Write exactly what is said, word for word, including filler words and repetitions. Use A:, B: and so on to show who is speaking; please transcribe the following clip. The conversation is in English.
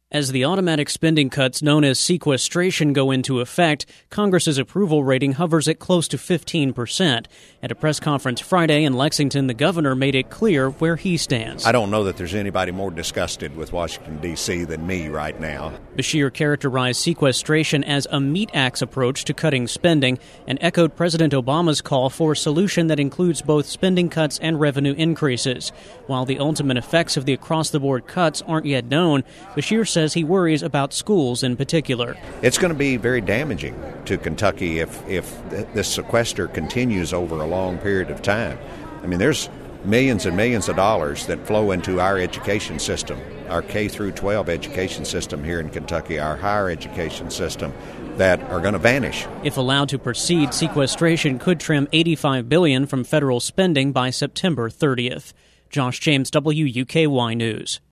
A: As the automatic spending cuts known as sequestration go into effect, Congress's approval rating hovers at close to fifteen percent. At a press conference Friday in Lexington, the governor made it clear where he stands.
B: I don't know that there's anybody more disgusted with Washington, D C than me right now.
A: Beshear characterized sequestration as a meat axe approach to cutting spending and echoed President Obama's call for a solution that includes both spending cuts and revenue increases. While the ultimate effects of the across-the-board cuts aren't yet known, Beshear says he worries about schools in particular.
B: It's going to be very damaging to Kentucky if, if this sequester continues over a long period of time. I mean, there's millions and millions of dollars that flow into our education system, our K through twelve education system here in Kentucky, our higher education system, that are going to vanish.
A: If allowed to proceed, sequestration could trim eighty-five billion dollars from federal spending by September thirtieth. Josh James, W U K Y News.